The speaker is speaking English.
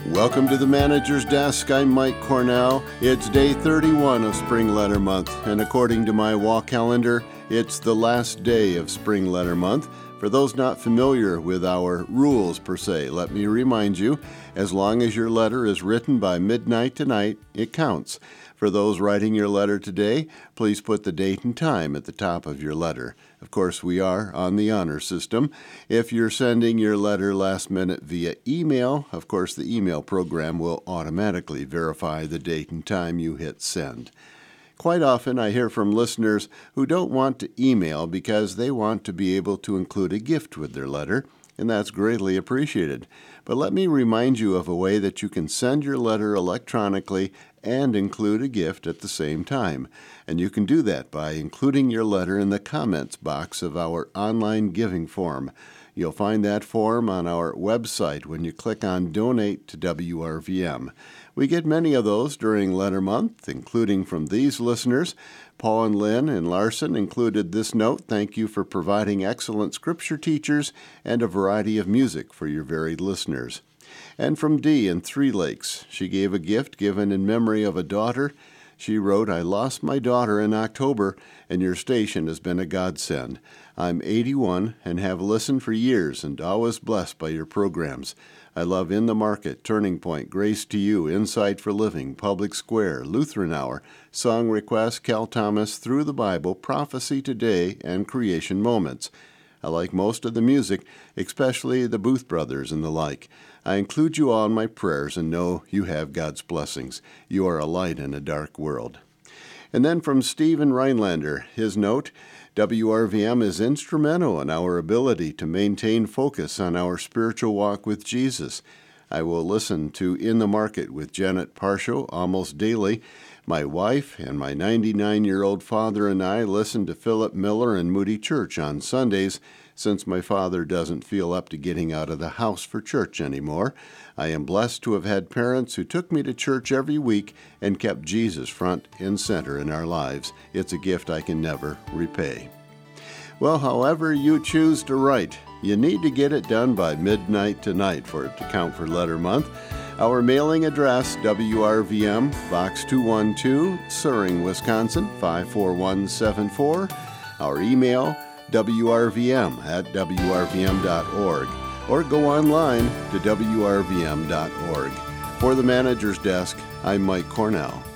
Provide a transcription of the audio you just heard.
Welcome to the Manager's Desk. I'm Mike Cornell. It's day 31 of Spring Letter Month, and according to my wall calendar, it's the last day of Spring Letter Month. For those not familiar with our rules per se, let me remind you, as long as your letter is written by midnight tonight, it counts. For those writing your letter today, please put the date and time at the top of your letter. Of course, we are on the honor system. If you're sending your letter last minute via email, of course, the email program will automatically verify the date and time you hit send. Quite often, I hear from listeners who don't want to email because they want to be able to include a gift with their letter, and that's greatly appreciated. But let me remind you of a way that you can send your letter electronically and include a gift at the same time. And you can do that by including your letter in the comments box of our online giving form. You'll find that form on our website when you click on Donate to WRVM. We get many of those during Letter Month, including from these listeners. Paul and Lynn and Larson included this note: thank you for providing excellent scripture teachers and a variety of music for your varied listeners. And from Dee in Three Lakes, she gave a gift given in memory of a daughter. She wrote, I lost my daughter in October, and your station has been a godsend. I'm 81 and have listened for years and always blessed by your programs. I love In the Market, Turning Point, Grace to You, Insight for Living, Public Square, Lutheran Hour, Song Request, Cal Thomas, Through the Bible, Prophecy Today, and Creation Moments. I like most of the music, especially the Booth Brothers and the like. I include you all in my prayers and know you have God's blessings. You are a light in a dark world. And then from Stephen Rhinelander, his note, WRVM is instrumental in our ability to maintain focus on our spiritual walk with Jesus. I will listen to In the Market with Janet Parshall almost daily. My wife and my 99-year-old father and I listen to Philip Miller and Moody Church on Sundays, since my father doesn't feel up to getting out of the house for church anymore. I am blessed to have had parents who took me to church every week and kept Jesus front and center in our lives. It's a gift I can never repay. Well, however you choose to write, you need to get it done by midnight tonight for it to count for Letter Month. Our mailing address, WRVM, Box 212, Suring, Wisconsin, 54174. Our email, wrvm@wrvm.org, or go online to wrvm.org. For the Manager's Desk, I'm Mike Cornell.